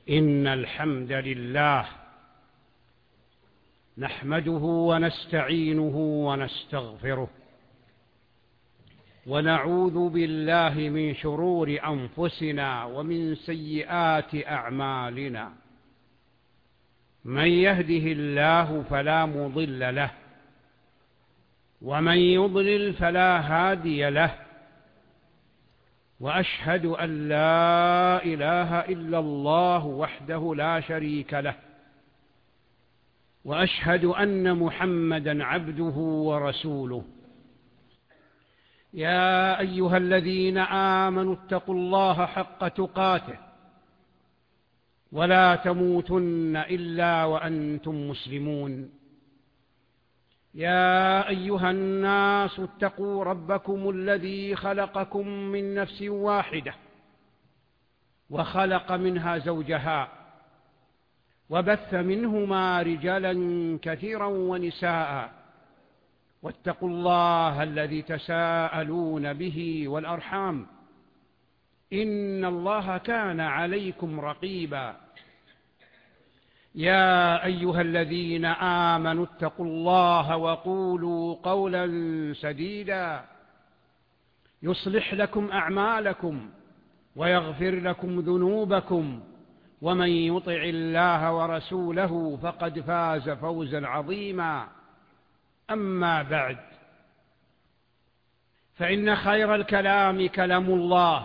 إن الحمد لله نحمده ونستعينه ونستغفره ونعوذ بالله من شرور أنفسنا ومن سيئات أعمالنا. من يهده الله فلا مضل له ومن يضلل فلا هادي له، وأشهد أن لا إله إلا الله وحده لا شريك له، وأشهد أن محمدًا عبده ورسوله. يا أيها الذين آمنوا اتقوا الله حق تقاته ولا تموتن إلا وأنتم مسلمون. يا أيها الناس اتقوا ربكم الذي خلقكم من نفس واحدة وخلق منها زوجها وبث منهما رجالا كثيرا ونساء، واتقوا الله الذي تساءلون به والأرحام إن الله كان عليكم رقيبا. يا أيها الذين آمنوا اتقوا الله وقولوا قولا سديدا يصلح لكم أعمالكم ويغفر لكم ذنوبكم، ومن يطع الله ورسوله فقد فاز فوزا عظيما. أما بعد، فإن خير الكلام كلام الله،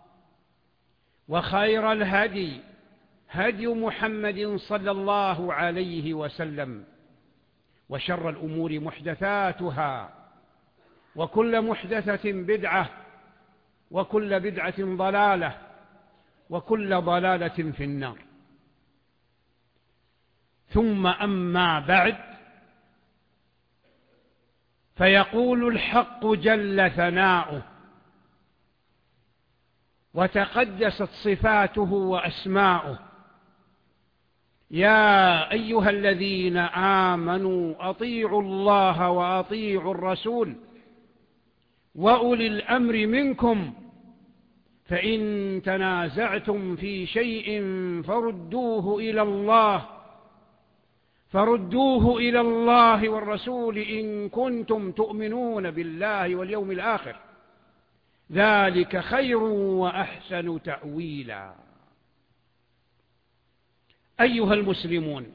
وخير الهدي هدي محمد صلى الله عليه وسلم، وشر الأمور محدثاتها، وكل محدثة بدعة، وكل بدعة ضلالة، وكل ضلالة في النار. ثم أما بعد، فيقول الحق جل ثناؤه وتقدست صفاته وأسماؤه: يا أيها الذين آمنوا أطيعوا الله وأطيعوا الرسول وأولي الأمر منكم، فإن تنازعتم في شيء فردوه إلى الله والرسول إن كنتم تؤمنون بالله واليوم الآخر، ذلك خير وأحسن تأويلا. أيها المسلمون،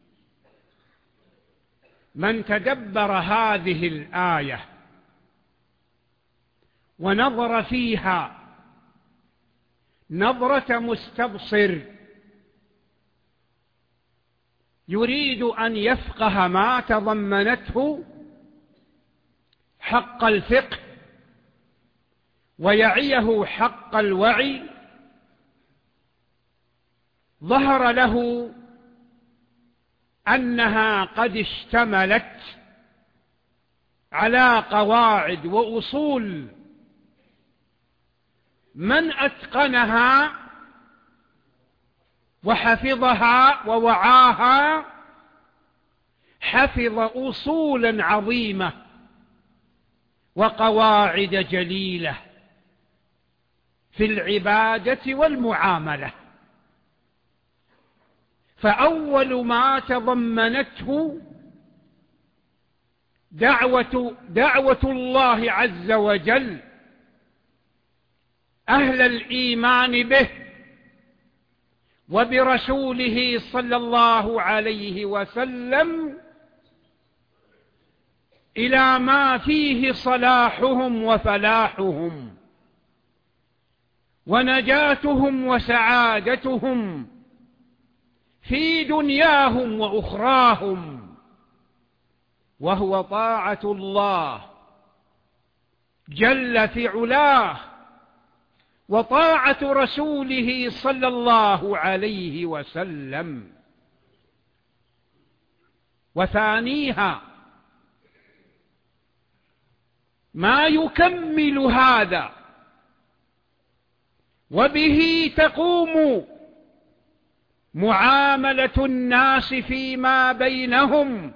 من تدبر هذه الآية ونظر فيها نظرة مستبصر يريد أن يفقه ما تضمنته حق الفقه ويعيه حق الوعي، ظهر له أنها قد اشتملت على قواعد وأصول من أتقنها وحفظها ووعاها حفظ أصولا عظيمة وقواعد جليلة في العبادة والمعاملة. فأول ما تضمنته دعوة الله عز وجل أهل الإيمان به وبرسوله صلى الله عليه وسلم إلى ما فيه صلاحهم وفلاحهم ونجاتهم وسعادتهم في دنياهم وأخراهم، وهو طاعة الله جل في علاه وطاعة رسوله صلى الله عليه وسلم. وثانيها ما يكمل هذا وبه تقوم معاملة الناس فيما بينهم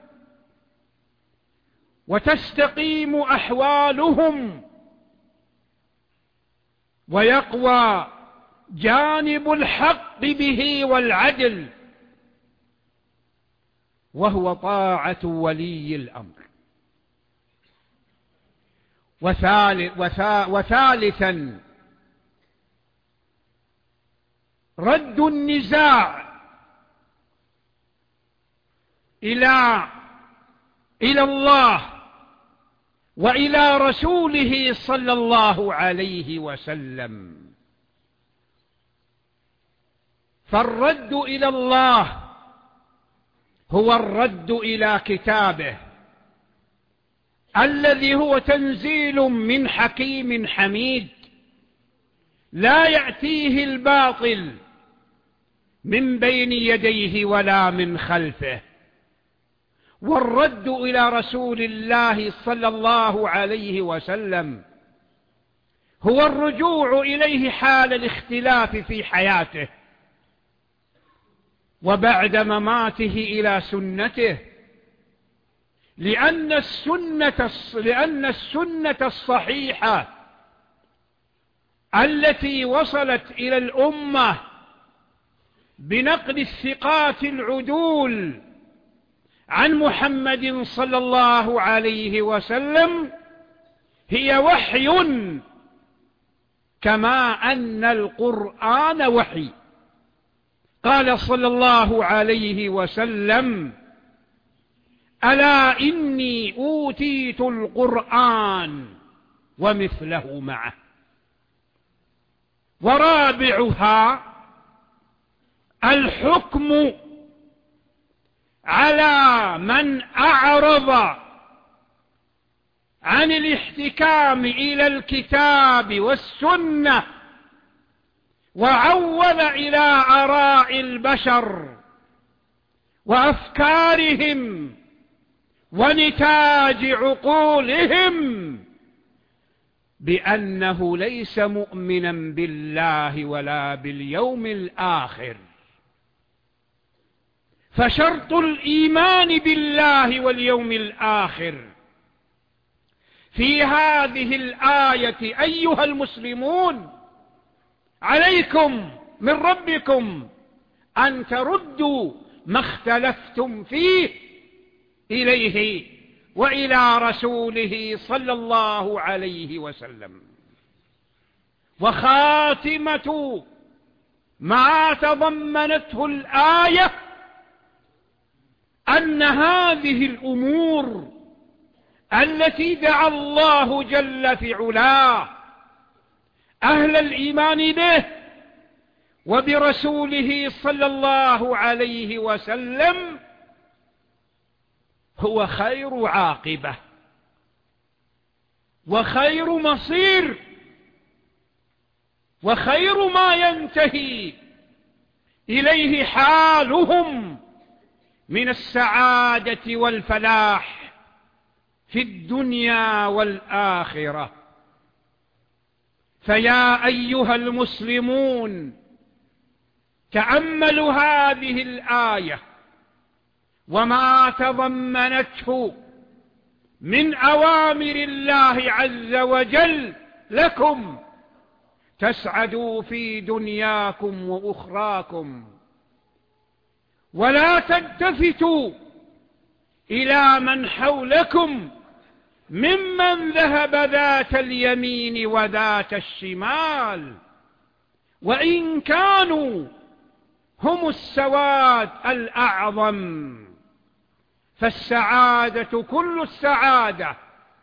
وتستقيم أحوالهم ويقوى جانب الحق الحق به والعدل، وهو طاعة ولي الأمر. وثالثا رد النزاع إلى الله وإلى رسوله صلى الله عليه وسلم. فالرد إلى الله هو الرد إلى كتابه الذي هو تنزيل من حكيم حميد، لا يأتيه الباطل من بين يديه ولا من خلفه. والرد إلى رسول الله صلى الله عليه وسلم هو الرجوع إليه حال الاختلاف في حياته وبعد مماته إلى سنته، لأن السنة الصحيحة التي وصلت إلى الأمة بنقل الثقات العدول عن محمد صلى الله عليه وسلم هي وحي، كما أن القرآن وحي. قال صلى الله عليه وسلم: ألا إني أوتيت القرآن ومثله معه. ورابعها الحكم على من أعرض عن الاحتكام إلى الكتاب والسنة وعول إلى آراء البشر وأفكارهم ونتاج عقولهم بأنه ليس مؤمنا بالله ولا باليوم الآخر. فشرط الإيمان بالله واليوم الآخر في هذه الآية أيها المسلمون عليكم من ربكم أن تردوا ما اختلفتم فيه إليه وإلى رسوله صلى الله عليه وسلم. وخاتمة ما تضمنته الآية أن هذه الأمور التي دعا الله جل في علاه أهل الإيمان به وبرسوله صلى الله عليه وسلم هو خير عاقبة وخير مصير وخير ما ينتهي إليه حالهم من السعادة والفلاح في الدنيا والآخرة. فيا أيها المسلمون تأملوا هذه الآية وما تضمنته من أوامر الله عز وجل لكم تسعدوا في دنياكم وأخراكم، ولا تلتفتوا إلى من حولكم ممن ذهب ذات اليمين وذات الشمال، وإن كانوا هم السواد الأعظم. فالسعادة كل السعادة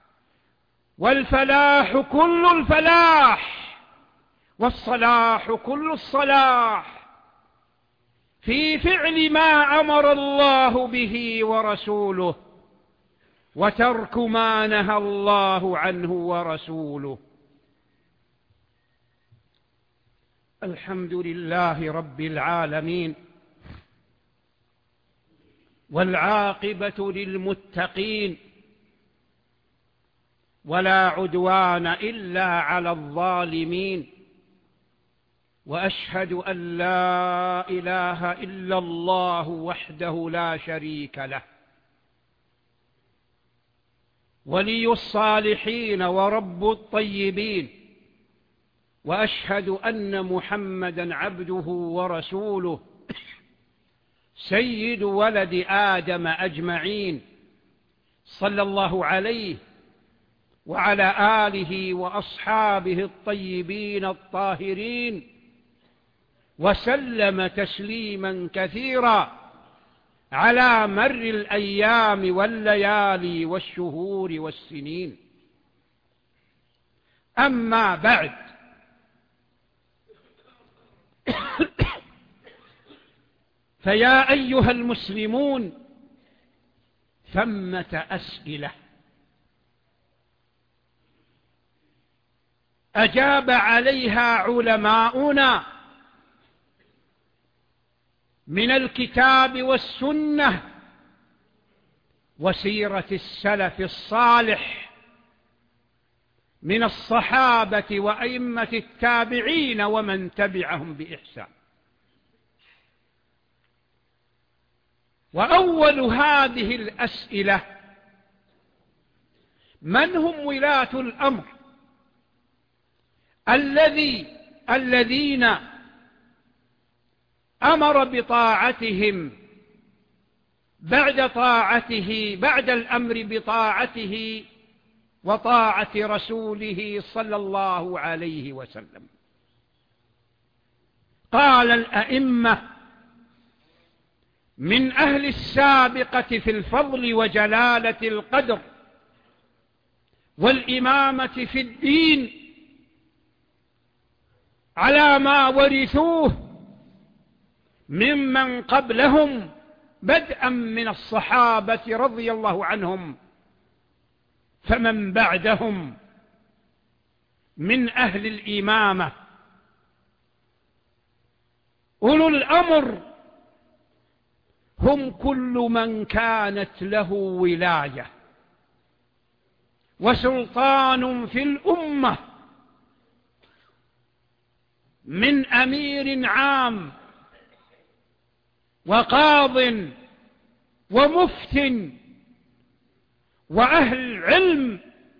والفلاح كل الفلاح والصلاح كل الصلاح في فعل ما أمر الله به ورسوله وترك ما نهى الله عنه ورسوله. الحمد لله رب العالمين، والعاقبة للمتقين، ولا عدوان إلا على الظالمين. وأشهد أن لا إله إلا الله وحده لا شريك له، ولي الصالحين ورب الطيبين، وأشهد أن محمدا عبده ورسوله سيد ولد آدم أجمعين، صلى الله عليه وعلى آله وأصحابه الطيبين الطاهرين، وسلم تسليما كثيرا على مر الأيام والليالي والشهور والسنين. أما بعد، فيا أيها المسلمون، ثمة أسئلة أجاب عليها علماؤنا من الكتاب والسنة وسيرة السلف الصالح من الصحابة وأئمة التابعين ومن تبعهم بإحسان. وأول هذه الأسئلة: من هم ولاة الأمر الذين أمر بطاعتهم بعد الأمر بطاعته وطاعة رسوله صلى الله عليه وسلم؟ قال الأئمة من أهل السابقة في الفضل وجلالة القدر والإمامة في الدين على ما ورثوه ممن قبلهم، بدءا من الصحابة رضي الله عنهم، فمن بعدهم من أهل الإمامة. أولو الأمر هم كل من كانت له ولاية وسلطان في الأمة، من أمير عام وقاض ومفت وأهل علم،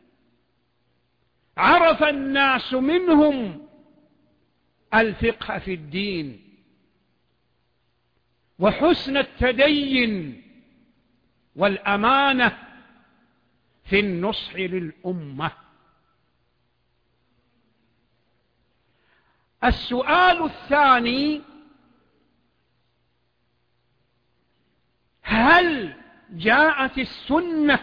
عرف الناس منهم الفقه في الدين وحسن التدين والأمانة في النصح للأمة. السؤال الثاني: هل جاءت السنة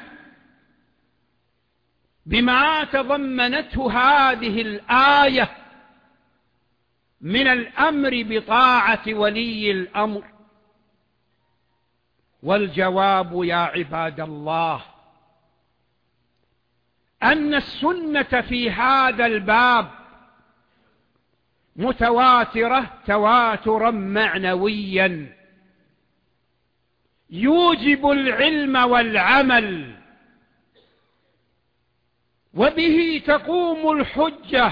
بما تضمنته هذه الآية من الأمر بطاعة ولي الأمر؟ والجواب يا عباد الله أن السنة في هذا الباب متواترة تواترا معنويا يوجب العلم والعمل، وبه تقوم الحجة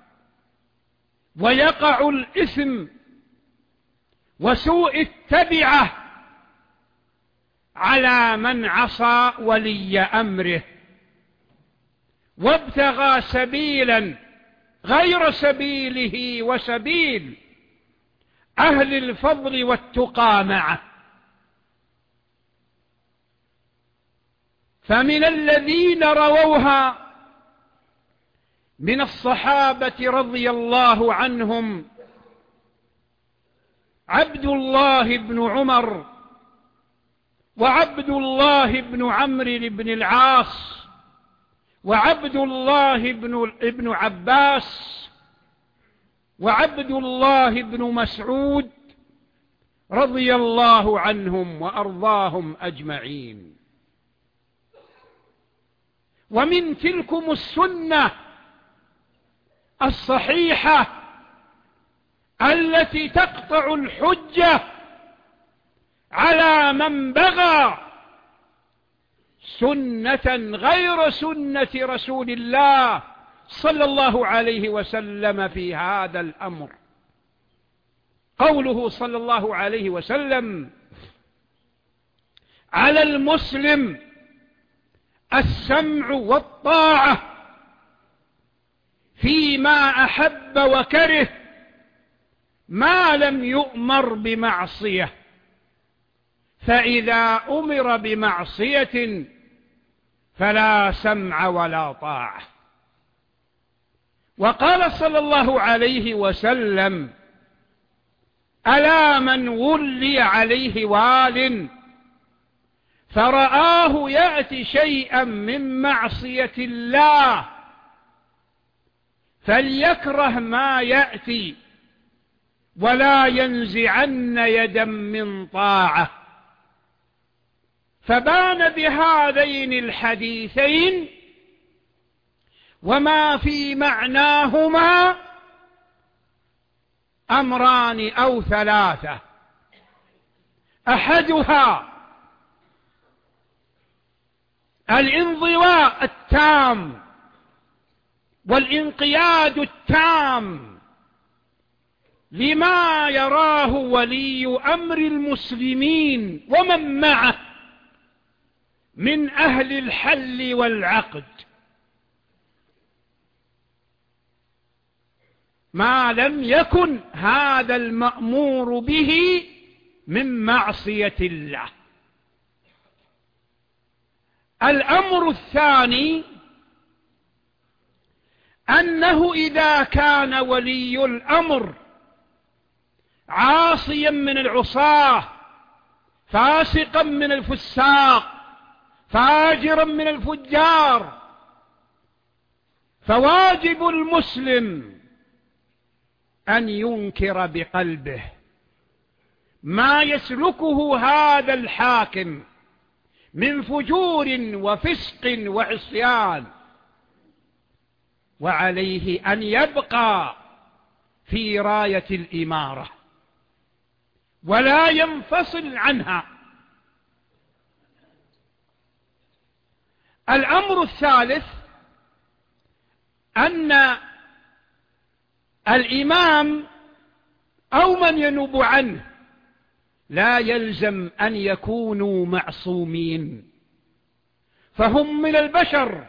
ويقع الإثم وسوء التبعة على من عصى ولي أمره وابتغى سبيلا غير سبيله وسبيل أهل الفضل والتقى معه. فمن الذين رووها من الصحابة رضي الله عنهم عبد الله بن عمر وعبد الله بن عمرو بن العاص وعبد الله بن عباس وعبد الله بن مسعود رضي الله عنهم وأرضاهم أجمعين. ومن تلكم السنة الصحيحة التي تقطع الحجة على من بغى سنة غير سنة رسول الله صلى الله عليه وسلم في هذا الأمر. قوله صلى الله عليه وسلم: على المسلم السمع والطاعة فيما أحب وكره ما لم يؤمر بمعصية، فإذا أمر بمعصية فلا سمع ولا طاعة. وقال صلى الله عليه وسلم: ألا من ولي عليه وال فرآه يأتي شيئا من معصية الله فليكره ما يأتي ولا ينزعن يدا من طاعة. فبان بهذين الحديثين وما في معناهما أمران أو ثلاثة: أحدها الانضواء التام والانقياد التام لما يراه ولي أمر المسلمين ومن معه من أهل الحل والعقد، ما لم يكن هذا المأمور به من معصية الله. الأمر الثاني أنه إذا كان ولي الأمر عاصيا من العصاة، فاسقا من الفساق، فاجرا من الفجار، فواجب المسلم أن ينكر بقلبه ما يسلكه هذا الحاكم من فجور وفسق وعصيان، وعليه أن يبقى في راية الإمارة ولا ينفصل عنها. الأمر الثالث أن الإمام أو من ينوب عنه لا يلزم أن يكونوا معصومين، فهم من البشر،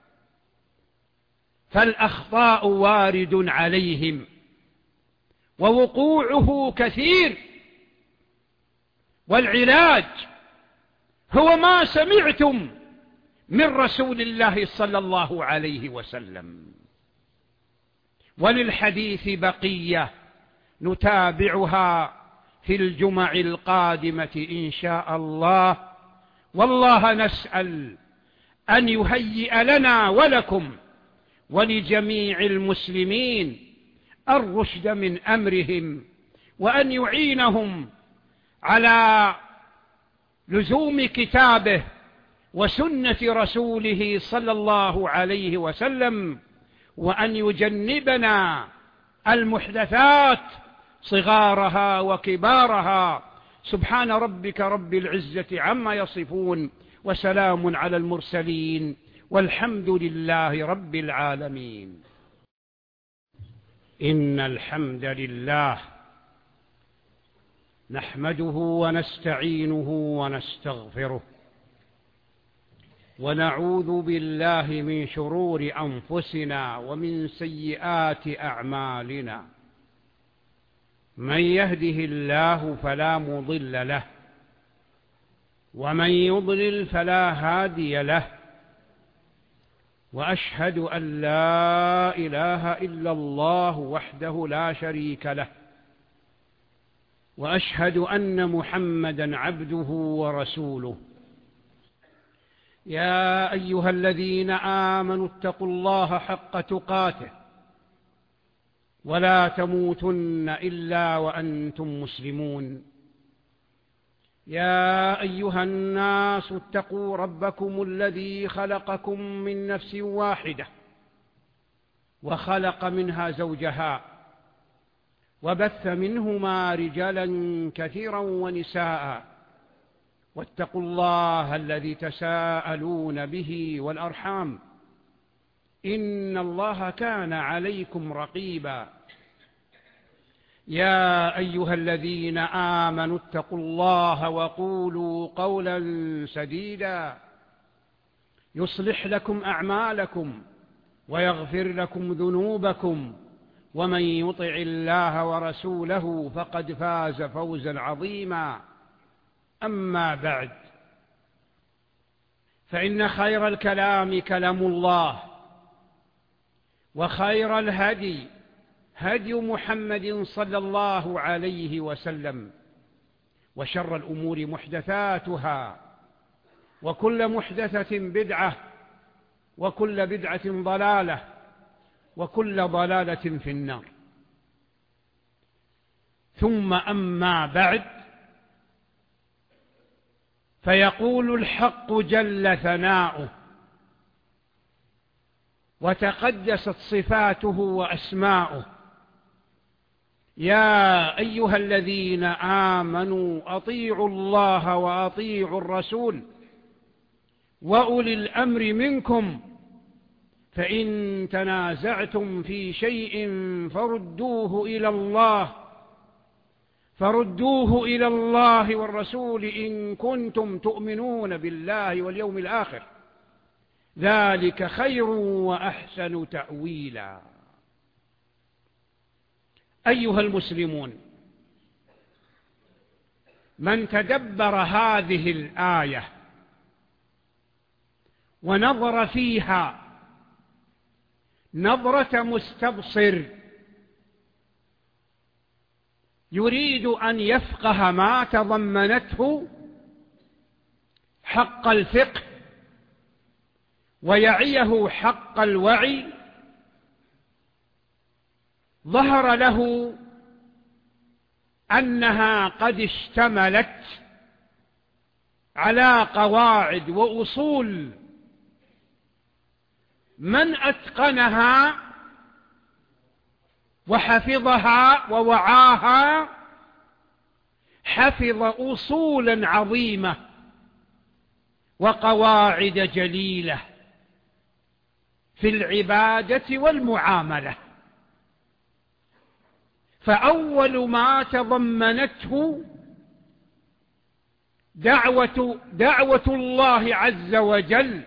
فالأخطاء وارد عليهم ووقوعه كثير، والعلاج هو ما سمعتم من رسول الله صلى الله عليه وسلم. وللحديث بقية نتابعها في الجمع القادمة إن شاء الله، والله نسأل أن يهيئ لنا ولكم ولجميع المسلمين الرشد من أمرهم، وأن يعينهم على لزوم كتابه وسنة رسوله صلى الله عليه وسلم، وأن يجنبنا المحدثات صغارها وكبارها. سبحان ربك رب العزة عما يصفون، وسلام على المرسلين، والحمد لله رب العالمين. إن الحمد لله نحمده ونستعينه ونستغفره، ونعوذ بالله من شرور أنفسنا ومن سيئات أعمالنا. من يهده الله فلا مضل له، ومن يضلل فلا هادي له، وأشهد أن لا إله إلا الله وحده لا شريك له، وأشهد أن محمدًا عبده ورسوله. يا أيها الذين آمنوا اتقوا الله حق تقاته ولا تموتن إلا وأنتم مسلمون. يا أيها الناس اتقوا ربكم الذي خلقكم من نفس واحدة وخلق منها زوجها وبث منهما رجالا كثيرا ونساء، واتقوا الله الذي تساءلون به والأرحام، إن الله كان عليكم رقيبا. يا أيها الذين آمنوا اتقوا الله وقولوا قولا سديدا يصلح لكم أعمالكم ويغفر لكم ذنوبكم، ومن يطع الله ورسوله فقد فاز فوزا عظيما. أما بعد، فإن خير الكلام كلام الله، وخير الهدي هدي محمد صلى الله عليه وسلم، وشر الأمور محدثاتها، وكل محدثة بدعة، وكل بدعة ضلالة، وكل ضلالة في النار. ثم أما بعد، فيقول الحق جل ثناؤه وتقدست صفاته وأسماؤه: يا أيها الذين آمنوا أطيعوا الله وأطيعوا الرسول وأولي الأمر منكم، فإن تنازعتم في شيء فردوه إلى الله والرسول إن كنتم تؤمنون بالله واليوم الآخر، ذلك خير وأحسن تأويلا. أيها المسلمون، من تدبر هذه الآية ونظر فيها نظرة مستبصر يريد أن يفقه ما تضمنته حق الفقه ويعيه حق الوعي، ظهر له أنها قد اشتملت على قواعد وأصول من أتقنها وحفظها ووعاها حفظ أصولا عظيمة وقواعد جليلة في العبادة والمعاملة. فأول ما تضمنته دعوة الله عز وجل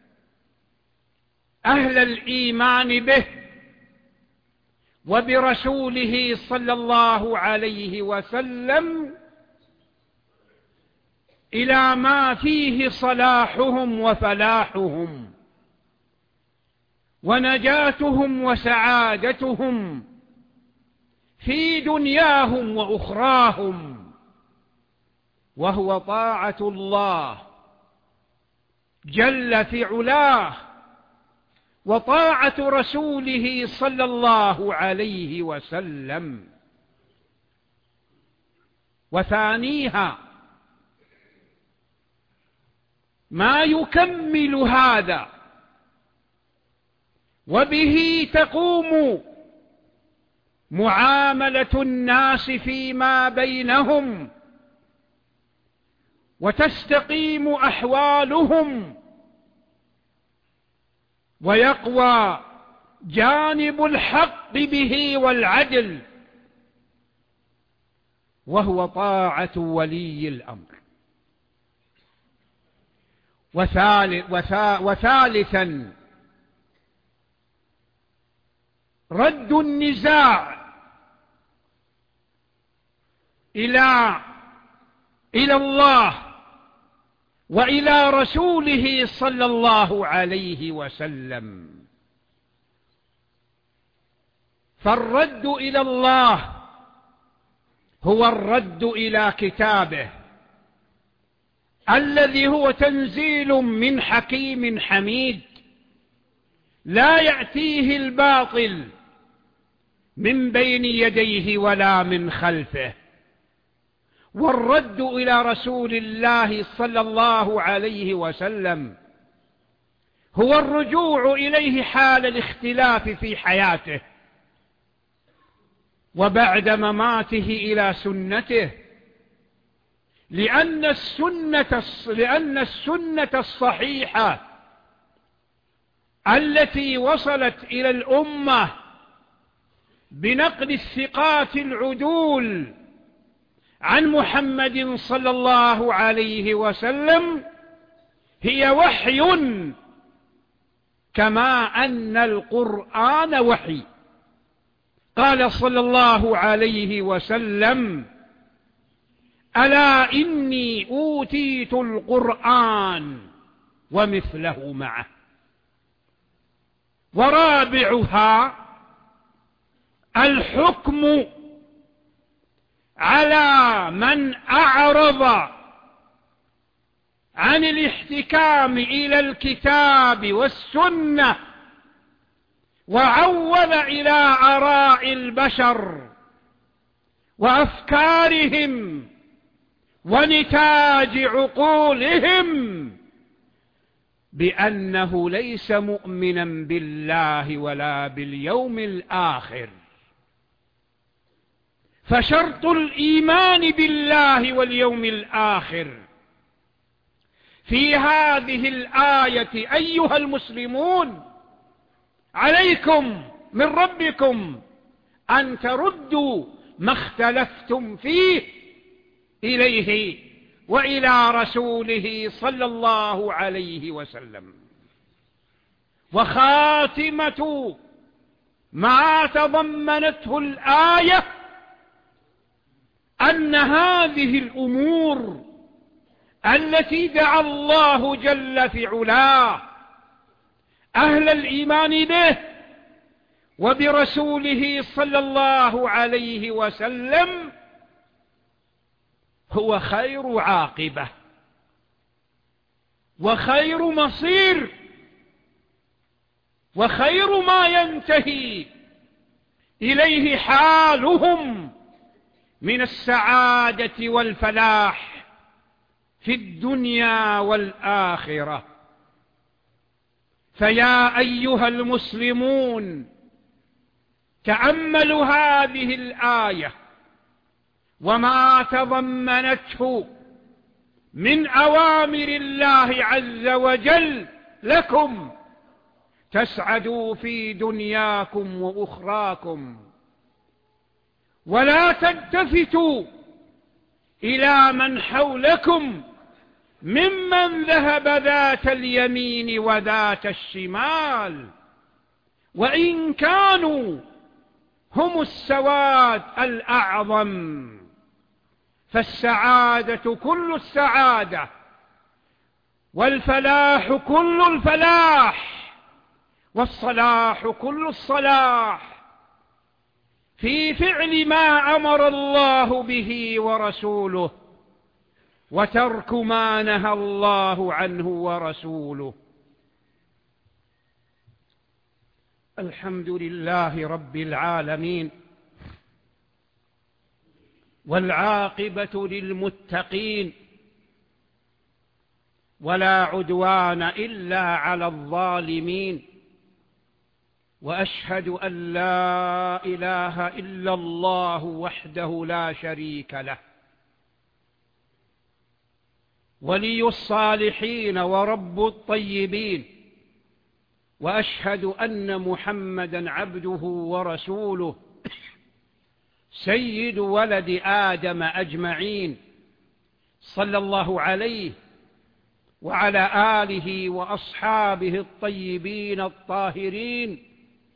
أهل الإيمان به وبرسوله صلى الله عليه وسلم إلى ما فيه صلاحهم وفلاحهم ونجاتهم وسعادتهم في دنياهم وأخراهم، وهو طاعة الله جل في علاه وطاعة رسوله صلى الله عليه وسلم. وثانيها ما يكمل هذا وبه تقوم معاملة الناس فيما بينهم وتستقيم أحوالهم ويقوى جانب الحق به والعدل، وهو طاعة ولي الأمر. وثالثا رد النزاع إلى الله وإلى رسوله صلى الله عليه وسلم. فالرد إلى الله هو الرد إلى كتابه الذي هو تنزيل من حكيم حميد لا يأتيه الباطل من بين يديه ولا من خلفه. والرد إلى رسول الله صلى الله عليه وسلم هو الرجوع إليه حال الاختلاف في حياته وبعد مماته إلى سنته، لأن السنة الصحيحة التي وصلت إلى الأمة بنقل الثقات العدول عن محمد صلى الله عليه وسلم هي وحي كما أن القرآن وحي. قال صلى الله عليه وسلم: ألا إني أوتيت القرآن ومثله معه. ورابعها الحكم على من أعرض عن الاحتكام إلى الكتاب والسنة وعول إلى آراء البشر وأفكارهم ونتاج عقولهم بأنه ليس مؤمنا بالله ولا باليوم الآخر. فشرط الإيمان بالله واليوم الآخر في هذه الآية أيها المسلمون عليكم من ربكم أن تردوا ما اختلفتم فيه إليه وإلى رسوله صلى الله عليه وسلم. وخاتمة ما تضمنته الآية أن هذه الأمور التي دعا الله جل في علاه أهل الإيمان به وبرسوله صلى الله عليه وسلم هو خير عاقبة وخير مصير وخير ما ينتهي إليه حالهم من السعادة والفلاح في الدنيا والآخرة. فيا أيها المسلمون تأملوا هذه الآية وما تضمنته من أوامر الله عز وجل لكم تسعدوا في دنياكم وأخراكم، ولا تلتفتوا إلى من حولكم ممن ذهب ذات اليمين وذات الشمال، وإن كانوا هم السواد الأعظم. فالسعادة كل السعادة والفلاح كل الفلاح والصلاح كل الصلاح في فعل ما أمر الله به ورسوله وترك ما نهى الله عنه ورسوله. الحمد لله رب العالمين، والعاقبة للمتقين، ولا عدوان إلا على الظالمين. وأشهد أن لا إله إلا الله وحده لا شريك له، ولي الصالحين ورب الطيبين. وأشهد أن محمدا عبده ورسوله سيد ولد آدم أجمعين، صلى الله عليه وعلى آله وأصحابه الطيبين الطاهرين،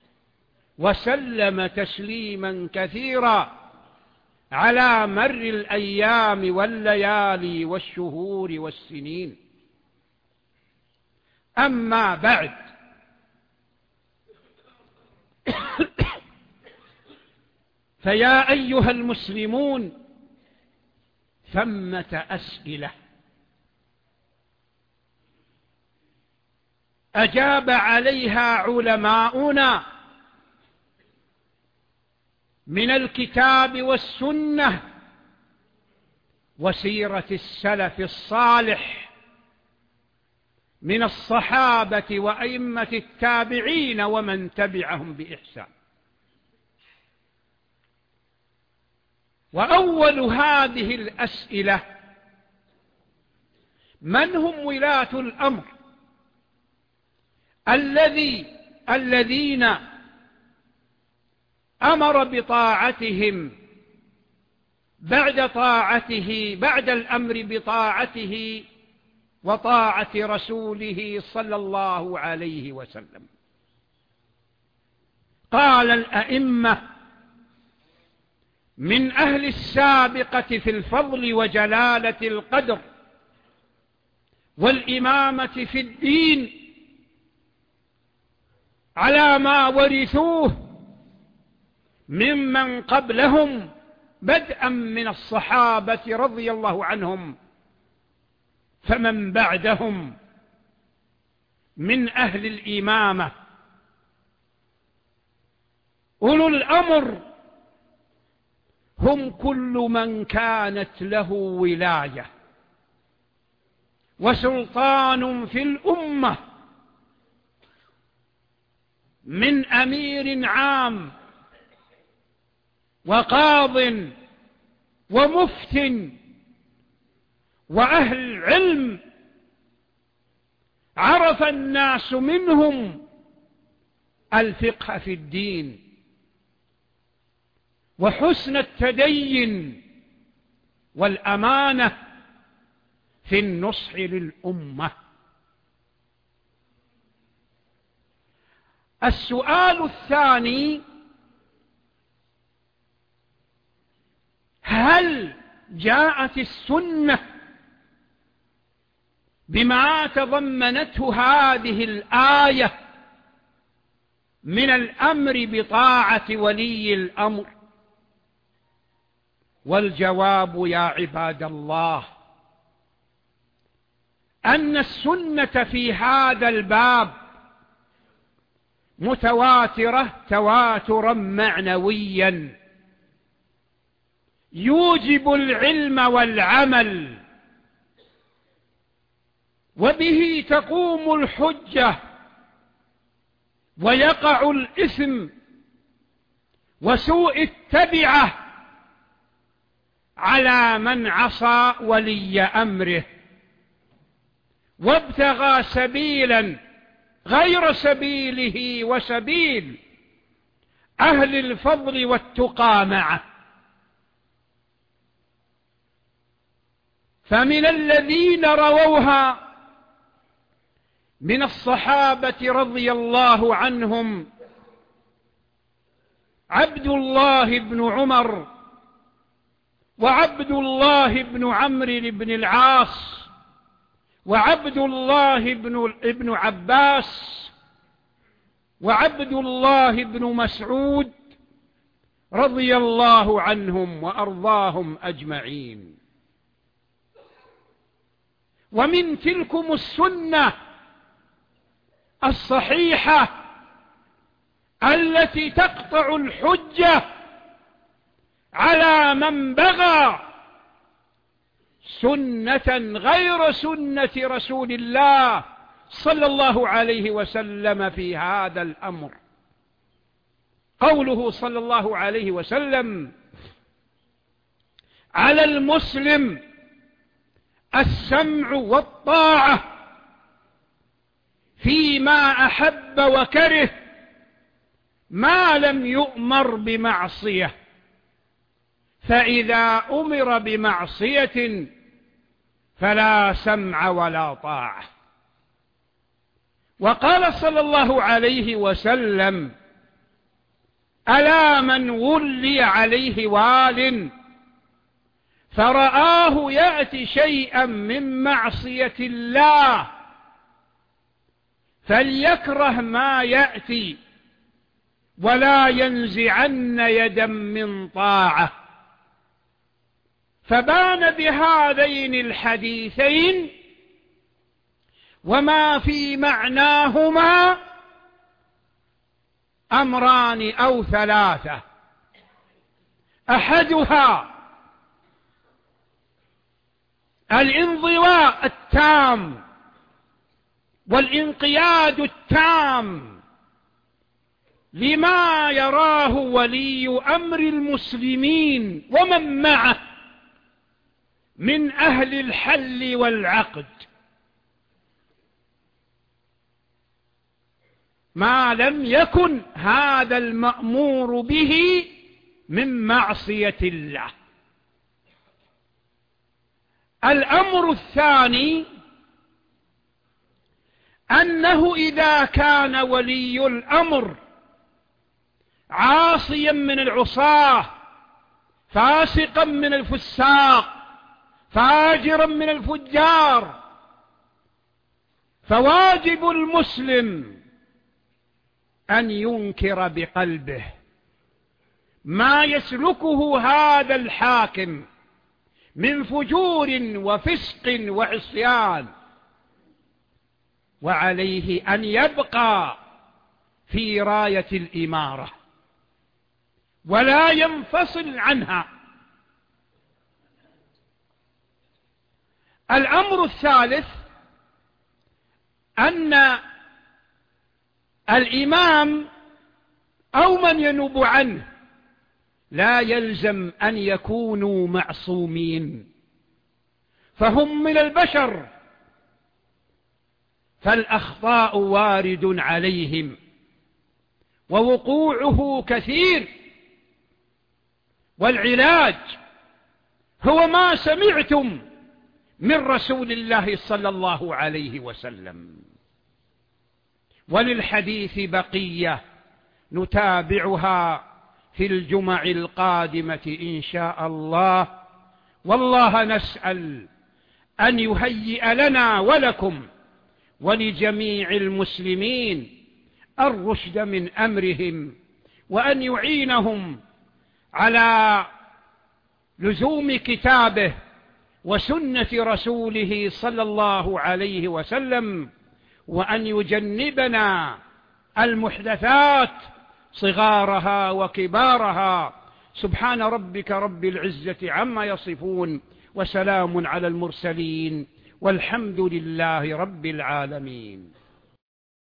وسلم تسليما كثيرا على مر الأيام والليالي والشهور والسنين. أما بعد، فيا أيها المسلمون ثمة أسئلة أجاب عليها علماؤنا من الكتاب والسنة وسيرة السلف الصالح من الصحابة وأئمة التابعين ومن تبعهم بإحسان. وأول هذه الأسئلة: من هم ولاة الأمر الذين أمر بطاعتهم بعد الأمر بطاعته وطاعة رسوله صلى الله عليه وسلم. قال الأئمة من أهل السابقة في الفضل وجلالة القدر والإمامة في الدين على ما ورثوه ممن قبلهم بدءا من الصحابة رضي الله عنهم، فمن بعدهم من أهل الإمامة أولو الأمر هم كل من كانت له ولاية وسلطان في الأمة من أمير عام وقاض ومفت وأهل علم عرف الناس منهم الفقه في الدين وحسن التدين والأمانة في النصح للأمة. السؤال الثاني: هل جاءت السنة بما تضمنته هذه الآية من الأمر بطاعة ولي الأمر؟ والجواب يا عباد الله أن السنة في هذا الباب متواترة تواترا معنويا يوجب العلم والعمل، وبه تقوم الحجة ويقع الإثم وسوء التبعة على من عصى ولي أمره وابتغى سبيلا غير سبيله وسبيل أهل الفضل والتقى معه. فمن الذين رووها من الصحابة رضي الله عنهم عبد الله بن عمر وعبد الله بن عمرو بن العاص وعبد الله بن عباس وعبد الله بن مسعود رضي الله عنهم وأرضاهم أجمعين. ومن تلكم السنة الصحيحة التي تقطع الحجة على من بغى سنة غير سنة رسول الله صلى الله عليه وسلم في هذا الأمر. قوله صلى الله عليه وسلم: على المسلم السمع والطاعة فيما أحب وكره ما لم يؤمر بمعصية، فإذا أمر بمعصية فلا سمع ولا طاعة. وقال صلى الله عليه وسلم: ألا من ولي عليه وال فرآه يأتي شيئا من معصية الله فليكره ما يأتي ولا ينزعن يدا من طاعة. فبان بهذين الحديثين وما في معناهما أمران أو ثلاثة: أحدها الانضواء التام والانقياد التام لما يراه ولي أمر المسلمين ومن معه من أهل الحل والعقد، ما لم يكن هذا المأمور به من معصية الله. الأمر الثاني أنه إذا كان ولي الأمر عاصيا من العصاة، فاسقا من الفساق، فاجرا من الفجار، فواجب المسلم أن ينكر بقلبه ما يسلكه هذا الحاكم من فجور وفسق وعصيان، وعليه أن يبقى في راية الإمارة ولا ينفصل عنها. الأمر الثالث أن الإمام أو من ينوب عنه لا يلزم أن يكونوا معصومين، فهم من البشر، فالأخطاء وارد عليهم ووقوعه كثير، والعلاج هو ما سمعتم من رسول الله صلى الله عليه وسلم. وللحديث بقية نتابعها في الجمع القادمة إن شاء الله، والله نسأل أن يهيئ لنا ولكم ولجميع المسلمين الرشد من أمرهم، وأن يعينهم على لزوم كتابه وسنة رسوله صلى الله عليه وسلم، وأن يجنبنا المحدثات صغارها وكبارها. سبحان ربك رب العزة عما يصفون، وسلام على المرسلين، والحمد لله رب العالمين.